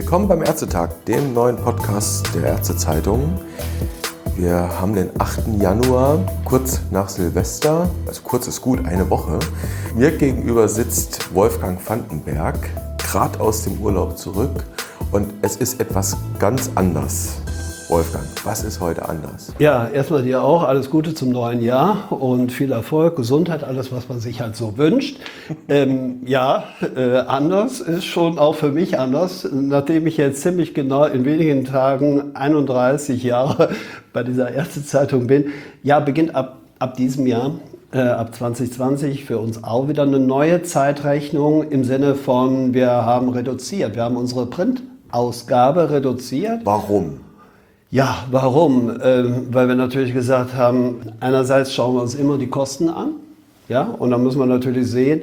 Willkommen beim Ärztetag, dem neuen Podcast der Ärztezeitung. Wir haben den 8. Januar, kurz nach Silvester, also kurz ist gut, eine Woche. Mir gegenüber sitzt Wolfgang Vandenberg, gerade aus dem Urlaub zurück und es ist etwas ganz anders. Wolfgang, was ist heute anders? Ja, erstmal dir auch alles Gute zum neuen Jahr und viel Erfolg, Gesundheit, alles, was man sich halt so wünscht. Anders ist schon auch für mich anders, nachdem ich jetzt ziemlich genau in wenigen Tagen 31 Jahre bei dieser Ärztezeitung bin. Ja, beginnt ab diesem Jahr, ab 2020, für uns auch wieder eine neue Zeitrechnung im Sinne von, wir haben reduziert. Wir haben unsere Printausgabe reduziert. Warum? Ja, warum? Weil wir natürlich gesagt haben, einerseits schauen wir uns immer die Kosten an, ja, und dann müssen wir natürlich sehen,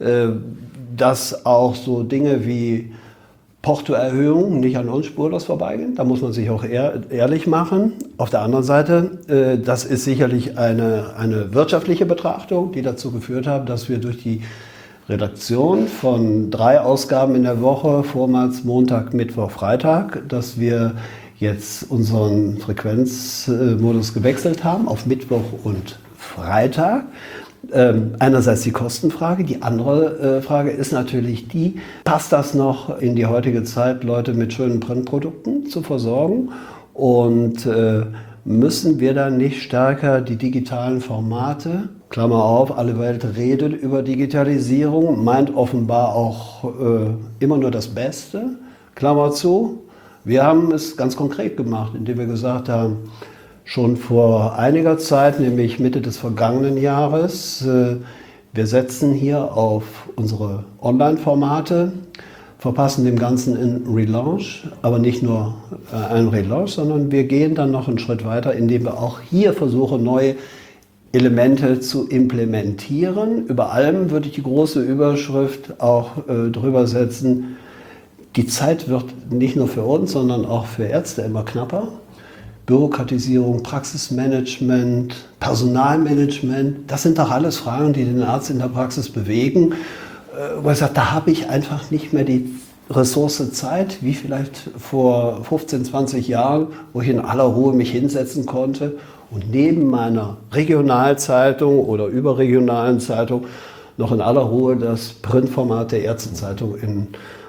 dass auch so Dinge wie Portoerhöhungen nicht an uns spurlos vorbeigehen. Da muss man sich auch ehrlich machen. Auf der anderen Seite, das ist sicherlich eine wirtschaftliche Betrachtung, die dazu geführt hat, dass wir durch die Redaktion von 3 Ausgaben in der Woche, vormals Montag, Mittwoch, Freitag, dass wir jetzt unseren Frequenzmodus gewechselt haben auf Mittwoch und Freitag. Einerseits die Kostenfrage, die andere Frage ist natürlich die, passt das noch in die heutige Zeit, Leute mit schönen Printprodukten zu versorgen und müssen wir dann nicht stärker die digitalen Formate, Klammer auf, alle Welt redet über Digitalisierung, meint offenbar auch immer nur das Beste, Klammer zu. Wir haben es ganz konkret gemacht, indem wir gesagt haben, schon vor einiger Zeit, nämlich Mitte des vergangenen Jahres, wir setzen hier auf unsere Online-Formate, verpassen dem Ganzen einen Relaunch, aber nicht nur einen Relaunch, sondern wir gehen dann noch einen Schritt weiter, indem wir auch hier versuchen, neue Elemente zu implementieren. Über allem würde ich die große Überschrift auch drüber setzen, die Zeit wird nicht nur für uns, sondern auch für Ärzte immer knapper. Bürokratisierung, Praxismanagement, Personalmanagement, das sind doch alles Fragen, die den Arzt in der Praxis bewegen. Wo er sagt, da habe ich einfach nicht mehr die Ressource Zeit, wie vielleicht vor 15, 20 Jahren, wo ich in aller Ruhe mich hinsetzen konnte und neben meiner Regionalzeitung oder überregionalen Zeitung noch in aller Ruhe das Printformat der Ärztezeitung in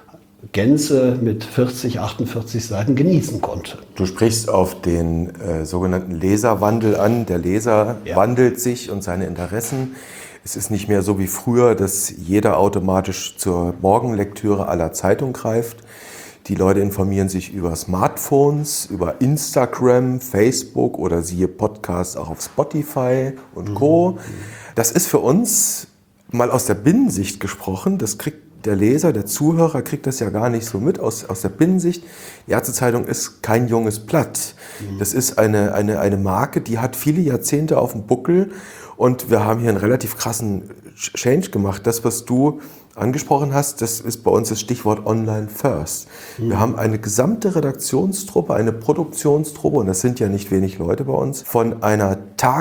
Gänze mit 40, 48 Seiten genießen konnte. Du sprichst auf den sogenannten Leserwandel an. Der Leser wandelt sich und seine Interessen. Es ist nicht mehr so wie früher, dass jeder automatisch zur Morgenlektüre aller Zeitung greift. Die Leute informieren sich über Smartphones, über Instagram, Facebook oder siehe Podcasts auch auf Spotify und Co. Das ist für uns, mal aus der Binnensicht gesprochen, das kriegt der Leser, der Zuhörer kriegt das ja gar nicht so mit aus der Binnensicht. Die Ärztezeitung ist kein junges Blatt. Das ist eine Marke, die hat viele Jahrzehnte auf dem Buckel und wir haben hier einen relativ krassen Change gemacht. Das, was du angesprochen hast, das ist bei uns das Stichwort Online First. Wir haben eine gesamte Redaktionstruppe, eine Produktionstruppe, und das sind ja nicht wenig Leute bei uns, von einer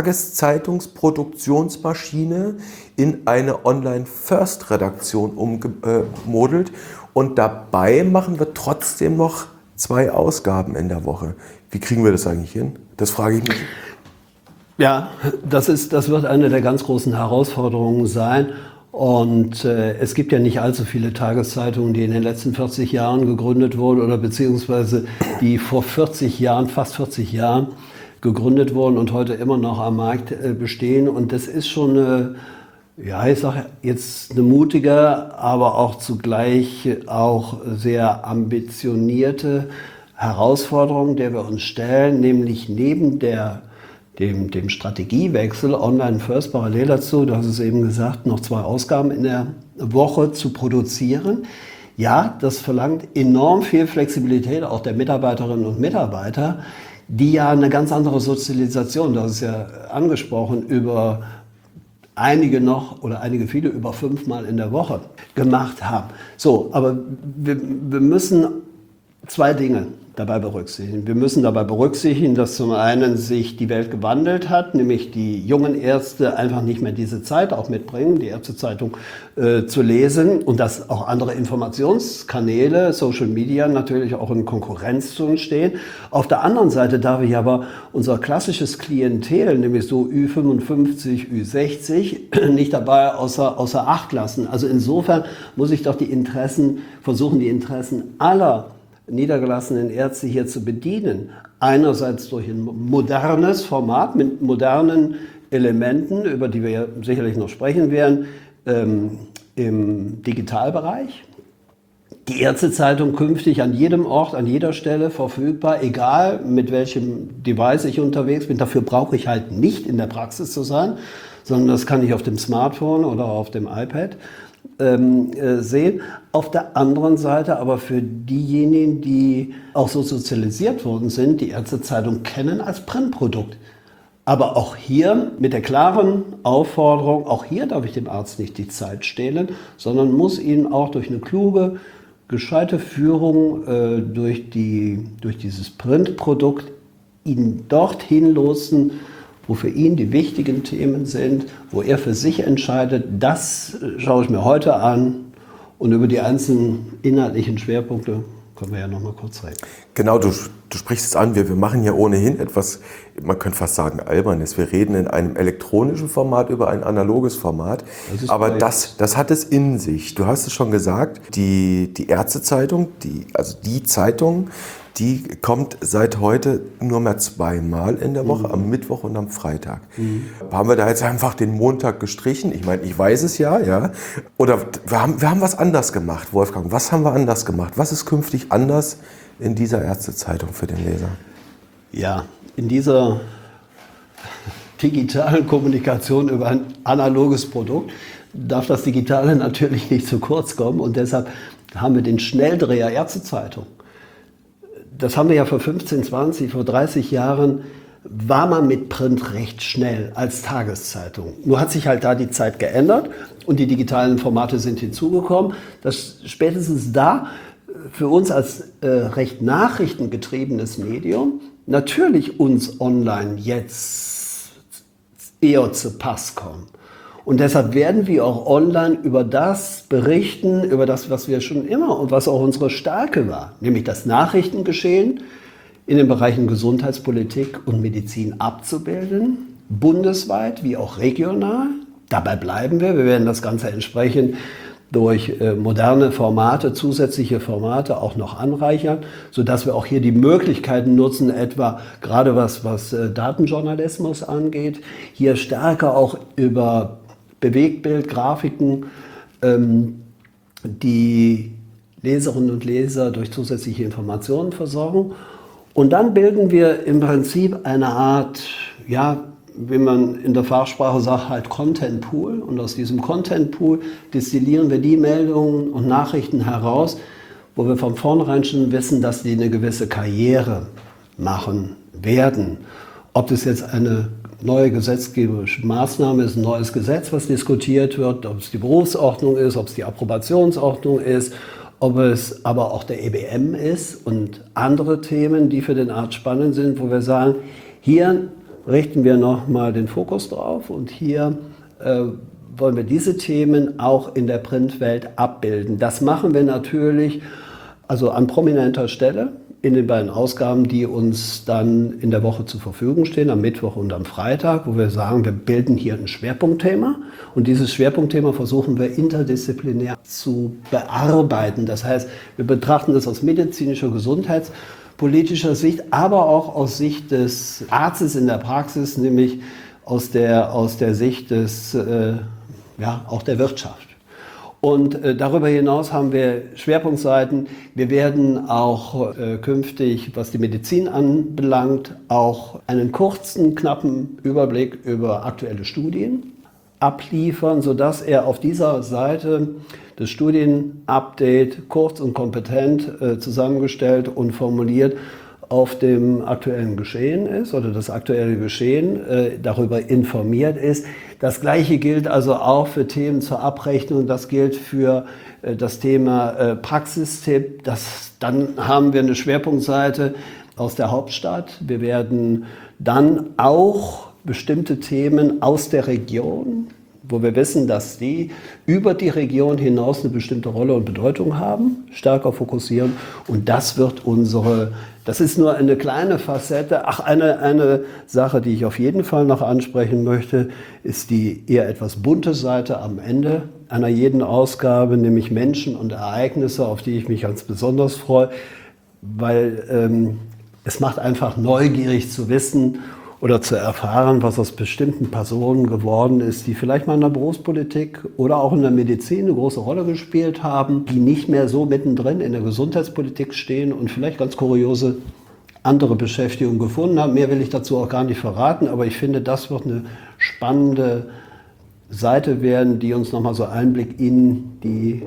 Tageszeitungsproduktionsmaschine in eine Online First Redaktion umgemodelt. Und dabei machen wir trotzdem noch 2 Ausgaben in der Woche. Wie kriegen wir das eigentlich hin? Das frage ich mich. Ja, das wird eine der ganz großen Herausforderungen sein. Und es gibt ja nicht allzu viele Tageszeitungen, die in den letzten 40 Jahren gegründet wurden oder beziehungsweise die vor 40 Jahren, fast 40 Jahren gegründet wurden und heute immer noch am Markt bestehen. Und das ist schon ich sage jetzt eine mutige, aber auch zugleich auch sehr ambitionierte Herausforderung, der wir uns stellen, nämlich neben dem Strategiewechsel Online First parallel dazu, du hast es eben gesagt, noch 2 Ausgaben in der Woche zu produzieren. Ja, das verlangt enorm viel Flexibilität auch der Mitarbeiterinnen und Mitarbeiter, die ja eine ganz andere Sozialisation, das ist ja angesprochen, über einige viele über 5-mal in der Woche gemacht haben. So, aber wir müssen 2 Dinge dabei berücksichtigen. Wir müssen dabei berücksichtigen, dass zum einen sich die Welt gewandelt hat, nämlich die jungen Ärzte einfach nicht mehr diese Zeit auch mitbringen, die Ärztezeitung zu lesen und dass auch andere Informationskanäle, Social Media natürlich auch in Konkurrenz zu uns stehen. Auf der anderen Seite darf ich aber unser klassisches Klientel, nämlich so Ü55, Ü60, nicht dabei außer Acht lassen. Also insofern muss ich doch versuchen, die Interessen aller niedergelassenen Ärzte hier zu bedienen. Einerseits durch ein modernes Format mit modernen Elementen, über die wir ja sicherlich noch sprechen werden, im Digitalbereich. Die Ärztezeitung künftig an jedem Ort, an jeder Stelle verfügbar, egal mit welchem Device ich unterwegs bin. Dafür brauche ich halt nicht in der Praxis zu sein, sondern das kann ich auf dem Smartphone oder auf dem iPad sehen. Auf der anderen Seite aber für diejenigen, die auch so sozialisiert worden sind, die Ärztezeitung kennen als Printprodukt. Aber auch hier mit der klaren Aufforderung, auch hier darf ich dem Arzt nicht die Zeit stehlen, sondern muss ihn auch durch eine kluge, gescheite Führung durch dieses Printprodukt ihn dorthin losen, wo für ihn die wichtigen Themen sind, wo er für sich entscheidet, das schaue ich mir heute an und über die einzelnen inhaltlichen Schwerpunkte können wir ja noch mal kurz reden. Genau, du sprichst es an, wir machen ja ohnehin etwas, man könnte fast sagen Albernes. Wir reden in einem elektronischen Format über ein analoges Format, aber das hat es in sich. Du hast es schon gesagt, die Ärztezeitung, die Zeitung, die kommt seit heute nur mehr zweimal in der Woche, am Mittwoch und am Freitag. Haben wir da jetzt einfach den Montag gestrichen? Ich meine, ich weiß es ja. Oder wir haben was anders gemacht, Wolfgang. Was haben wir anders gemacht? Was ist künftig anders in dieser Ärztezeitung für den Leser? Ja, in dieser digitalen Kommunikation über ein analoges Produkt darf das Digitale natürlich nicht zu kurz kommen. Und deshalb haben wir den Schnelldreher Ärztezeitung. Das haben wir ja vor 15, 20, vor 30 Jahren, war man mit Print recht schnell als Tageszeitung. Nur hat sich halt da die Zeit geändert und die digitalen Formate sind hinzugekommen. Das spätestens da für uns als recht nachrichtengetriebenes Medium natürlich uns online jetzt eher zu Pass kommen. Und deshalb werden wir auch online über das berichten, über das, was wir schon immer und was auch unsere Stärke war, nämlich das Nachrichtengeschehen in den Bereichen Gesundheitspolitik und Medizin abzubilden, bundesweit wie auch regional. Dabei bleiben wir. Wir werden das Ganze entsprechend durch moderne Formate, zusätzliche Formate auch noch anreichern, sodass wir auch hier die Möglichkeiten nutzen, etwa gerade was Datenjournalismus angeht, hier stärker auch über Bewegtbild, Grafiken, die Leserinnen und Leser durch zusätzliche Informationen versorgen. Und dann bilden wir im Prinzip eine Art, ja, wie man in der Fachsprache sagt, halt Content Pool. Und aus diesem Content Pool destillieren wir die Meldungen und Nachrichten heraus, wo wir von vornherein schon wissen, dass die eine gewisse Karriere machen werden. Ob das jetzt eine neue gesetzgeberische Maßnahme ist, ein neues Gesetz, was diskutiert wird, ob es die Berufsordnung ist, ob es die Approbationsordnung ist, ob es aber auch der EBM ist und andere Themen, die für den Arzt spannend sind, wo wir sagen, hier richten wir nochmal den Fokus drauf und hier wollen wir diese Themen auch in der Printwelt abbilden. Das machen wir natürlich also an prominenter Stelle in den beiden Ausgaben, die uns dann in der Woche zur Verfügung stehen, am Mittwoch und am Freitag, wo wir sagen, wir bilden hier ein Schwerpunktthema und dieses Schwerpunktthema versuchen wir interdisziplinär zu bearbeiten. Das heißt, wir betrachten das aus medizinischer, gesundheitspolitischer Sicht, aber auch aus Sicht des Arztes in der Praxis, nämlich aus der Sicht des, auch der Wirtschaft. Und darüber hinaus haben wir Schwerpunktseiten. Wir werden auch künftig, was die Medizin anbelangt, auch einen kurzen, knappen Überblick über aktuelle Studien abliefern, sodass er auf dieser Seite das Studienupdate kurz und kompetent zusammengestellt und formuliert auf dem aktuellen Geschehen ist oder das aktuelle Geschehen darüber informiert ist. Das Gleiche gilt also auch für Themen zur Abrechnung, das gilt für das Thema Praxistipp. Dann haben wir eine Schwerpunktseite aus der Hauptstadt. Wir werden dann auch bestimmte Themen aus der Region, wo wir wissen, dass die über die Region hinaus eine bestimmte Rolle und Bedeutung haben, stärker fokussieren. Und das ist nur eine kleine Facette. Eine Sache, die ich auf jeden Fall noch ansprechen möchte, ist die eher etwas bunte Seite am Ende einer jeden Ausgabe, nämlich Menschen und Ereignisse, auf die ich mich ganz besonders freue, weil es macht einfach neugierig zu wissen oder zu erfahren, was aus bestimmten Personen geworden ist, die vielleicht mal in der Berufspolitik oder auch in der Medizin eine große Rolle gespielt haben, die nicht mehr so mittendrin in der Gesundheitspolitik stehen und vielleicht ganz kuriose andere Beschäftigung gefunden haben. Mehr will ich dazu auch gar nicht verraten, aber ich finde, das wird eine spannende Seite werden, die uns nochmal so Einblick in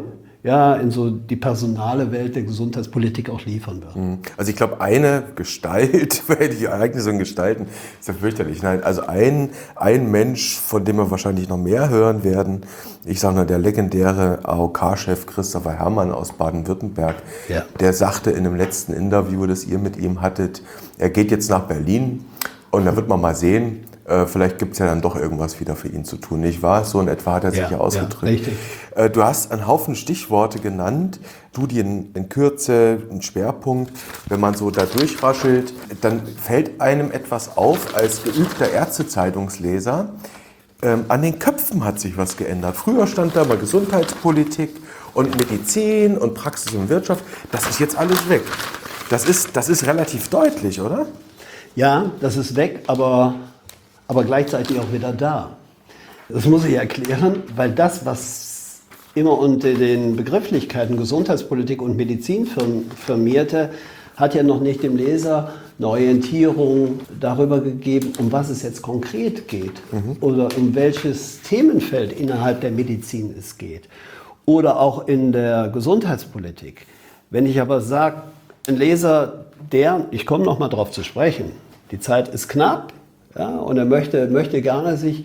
so die personale Welt der Gesundheitspolitik auch liefern wird. Also ich glaube, eine Gestalt, weil die Ereignisse und Gestalten, ist ja fürchterlich. Nein, also ein Mensch, von dem wir wahrscheinlich noch mehr hören werden, ich sage nur der legendäre AOK-Chef Christopher Herrmann aus Baden-Württemberg, der sagte in dem letzten Interview, das ihr mit ihm hattet, er geht jetzt nach Berlin und da wird man mal sehen, vielleicht gibt es ja dann doch irgendwas wieder für ihn zu tun, nicht wahr? So in etwa hat er sich ja ausgedrückt. Richtig. Du hast einen Haufen Stichworte genannt, Studien in Kürze, ein Schwerpunkt. Wenn man so da durchraschelt, dann fällt einem etwas auf als geübter Ärztezeitungsleser. An den Köpfen hat sich was geändert. Früher stand da mal Gesundheitspolitik und Medizin und Praxis und Wirtschaft. Das ist jetzt alles weg. Das ist relativ deutlich, oder? Ja, das ist weg, aber gleichzeitig auch wieder da. Das muss ich erklären, weil das, was immer unter den Begrifflichkeiten Gesundheitspolitik und Medizin firmierte, hat ja noch nicht dem Leser eine Orientierung darüber gegeben, um was es jetzt konkret geht oder um welches Themenfeld innerhalb der Medizin es geht oder auch in der Gesundheitspolitik. Wenn ich aber sage, ein Leser, ich komme noch mal drauf zu sprechen, die Zeit ist knapp, ja, und er möchte gerne sich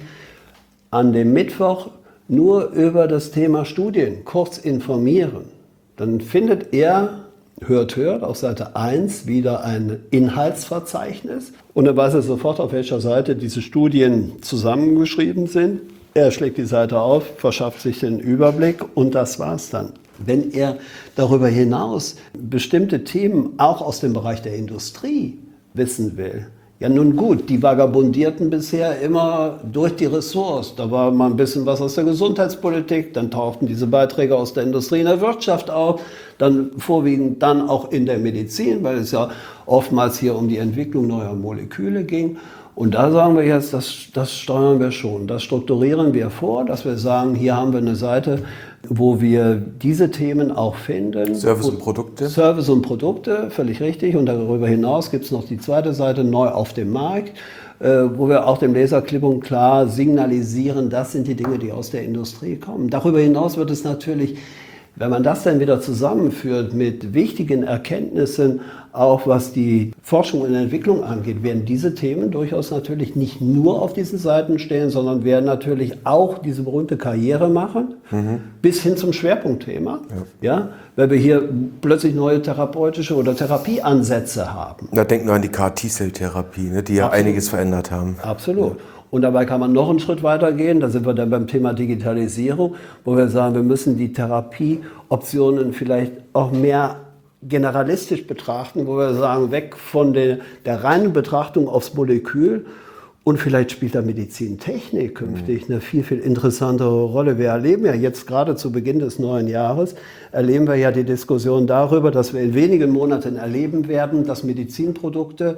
an dem Mittwoch nur über das Thema Studien kurz informieren. Dann findet er, hört, auf Seite 1 wieder ein Inhaltsverzeichnis und dann weiß er sofort, auf welcher Seite diese Studien zusammengeschrieben sind. Er schlägt die Seite auf, verschafft sich den Überblick und das war's dann. Wenn er darüber hinaus bestimmte Themen auch aus dem Bereich der Industrie wissen will, ja nun gut, die vagabundierten bisher immer durch die Ressorts. Da war mal ein bisschen was aus der Gesundheitspolitik, dann tauchten diese Beiträge aus der Industrie in der Wirtschaft auf, dann vorwiegend dann auch in der Medizin, weil es ja oftmals hier um die Entwicklung neuer Moleküle ging. Und da sagen wir jetzt, das steuern wir schon, das strukturieren wir vor, dass wir sagen, hier haben wir eine Seite, wo wir diese Themen auch finden. Service und Produkte. Service und Produkte, völlig richtig. Und darüber hinaus gibt es noch die zweite Seite, neu auf dem Markt, wo wir auch dem Leser klipp und klar signalisieren, das sind die Dinge, die aus der Industrie kommen. Darüber hinaus wird es natürlich, wenn man das dann wieder zusammenführt mit wichtigen Erkenntnissen, auch was die Forschung und Entwicklung angeht, werden diese Themen durchaus natürlich nicht nur auf diesen Seiten stehen, sondern werden natürlich auch diese berühmte Karriere machen, bis hin zum Schwerpunktthema, ja, weil wir hier plötzlich neue therapeutische oder Therapieansätze haben. Da denken wir an die CAR-T-Cell-Therapie, ne, die ja einiges verändert haben. Absolut. Und dabei kann man noch einen Schritt weiter gehen, da sind wir dann beim Thema Digitalisierung, wo wir sagen, wir müssen die Therapieoptionen vielleicht auch mehr generalistisch betrachten, wo wir sagen, weg von der reinen Betrachtung aufs Molekül und vielleicht spielt da Medizintechnik künftig eine viel, viel interessantere Rolle. Wir erleben ja jetzt gerade zu Beginn des neuen Jahres, erleben wir ja die Diskussion darüber, dass wir in wenigen Monaten erleben werden, dass Medizinprodukte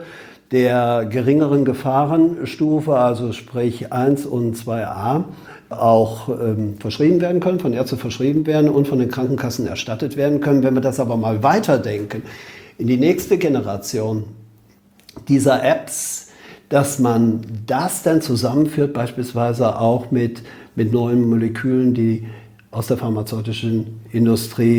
der geringeren Gefahrenstufe, also sprich 1 und 2a, auch verschrieben werden können, von Ärzten verschrieben werden und von den Krankenkassen erstattet werden können. Wenn wir das aber mal weiterdenken, in die nächste Generation dieser Apps, dass man das dann zusammenführt, beispielsweise auch mit neuen Molekülen, die aus der pharmazeutischen Industrie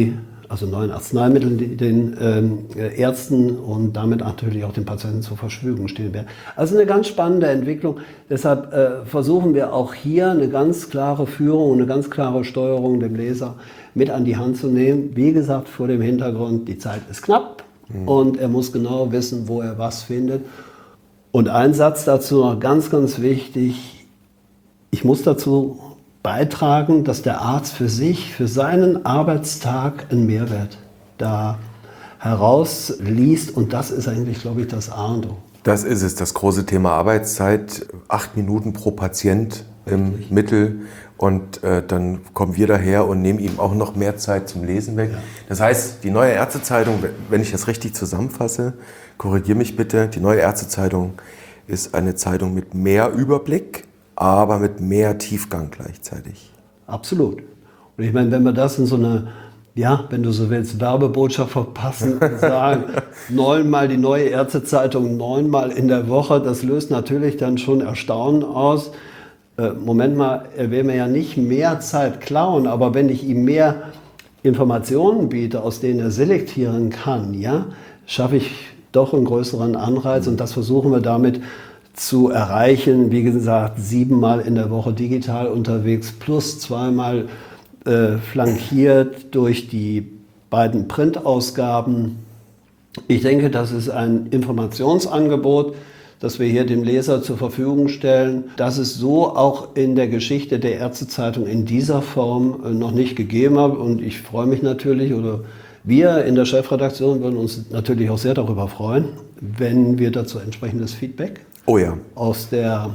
also neuen Arzneimitteln den Ärzten und damit natürlich auch den Patienten zur Verfügung stehen werden. Also eine ganz spannende Entwicklung. Deshalb versuchen wir auch hier eine ganz klare Führung, eine ganz klare Steuerung dem Leser mit an die Hand zu nehmen. Wie gesagt, vor dem Hintergrund, die Zeit ist knapp und er muss genau wissen, wo er was findet. Und ein Satz dazu noch ganz, ganz wichtig. Ich muss dazu beitragen, dass der Arzt für sich, für seinen Arbeitstag einen Mehrwert da herausliest. Und das ist eigentlich, glaube ich, das A und O. Das ist es, das große Thema Arbeitszeit. 8 Minuten pro Patient im Mittel. Und dann kommen wir daher und nehmen ihm auch noch mehr Zeit zum Lesen weg. Ja. Das heißt, die Neue Ärztezeitung, wenn ich das richtig zusammenfasse, korrigiere mich bitte, die Neue Ärztezeitung ist eine Zeitung mit mehr Überblick, aber mit mehr Tiefgang gleichzeitig. Absolut. Und ich meine, wenn wir das in so eine, ja, wenn du so willst, Werbebotschaft verpassen und sagen, 9-mal die Neue Ärztezeitung, 9-mal in der Woche, das löst natürlich dann schon Erstaunen aus. Moment mal, er will mir ja nicht mehr Zeit klauen, aber wenn ich ihm mehr Informationen biete, aus denen er selektieren kann, ja, schaffe ich doch einen größeren Anreiz und das versuchen wir damit zu erreichen. Wie gesagt, 7-mal in der Woche digital unterwegs, plus 2-mal flankiert durch die beiden Printausgaben. Ich denke, das ist ein Informationsangebot, das wir hier dem Leser zur Verfügung stellen. Das es so auch in der Geschichte der Ärztezeitung in dieser Form noch nicht gegeben hat. Und ich freue mich natürlich, oder wir in der Chefredaktion würden uns natürlich auch sehr darüber freuen, wenn wir dazu entsprechendes Feedback aus der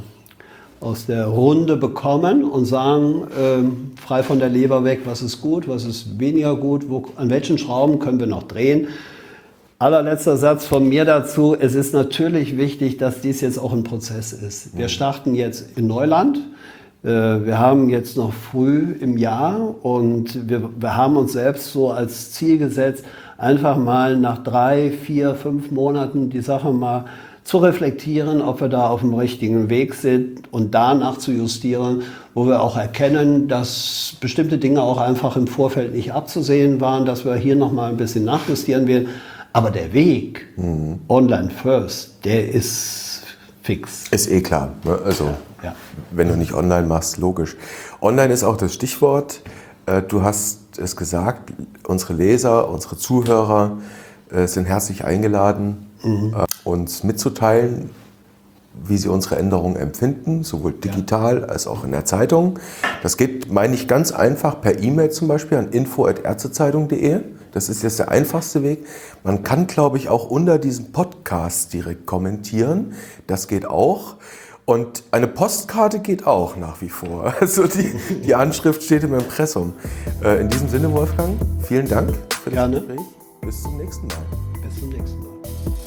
Runde bekommen und sagen, frei von der Leber weg, was ist gut, was ist weniger gut, an welchen Schrauben können wir noch drehen. Allerletzter Satz von mir dazu. Es ist natürlich wichtig, dass dies jetzt auch ein Prozess ist. Wir starten jetzt in Neuland. Wir haben jetzt noch früh im Jahr und wir haben uns selbst so als Ziel gesetzt, einfach mal nach 3, 4, 5 Monaten die Sache mal zu reflektieren, ob wir da auf dem richtigen Weg sind und danach zu justieren, wo wir auch erkennen, dass bestimmte Dinge auch einfach im Vorfeld nicht abzusehen waren, dass wir hier noch mal ein bisschen nachjustieren werden. Aber der Weg, Online First, der ist fix. Ist eh klar. Ne? Also, wenn du nicht online machst, logisch. Online ist auch das Stichwort. Du hast es gesagt, unsere Leser, unsere Zuhörer sind herzlich eingeladen, uns mitzuteilen, wie sie unsere Änderungen empfinden, sowohl digital als auch in der Zeitung. Das geht, meine ich, ganz einfach per E-Mail zum Beispiel an info@ärztezeitung.de. Das ist jetzt der einfachste Weg. Man kann, glaube ich, auch unter diesem Podcast direkt kommentieren. Das geht auch. Und eine Postkarte geht auch nach wie vor. Also die Anschrift steht im Impressum. In diesem Sinne, Wolfgang, vielen Dank für das Gespräch. Bis zum nächsten Mal. Bis zum nächsten Mal.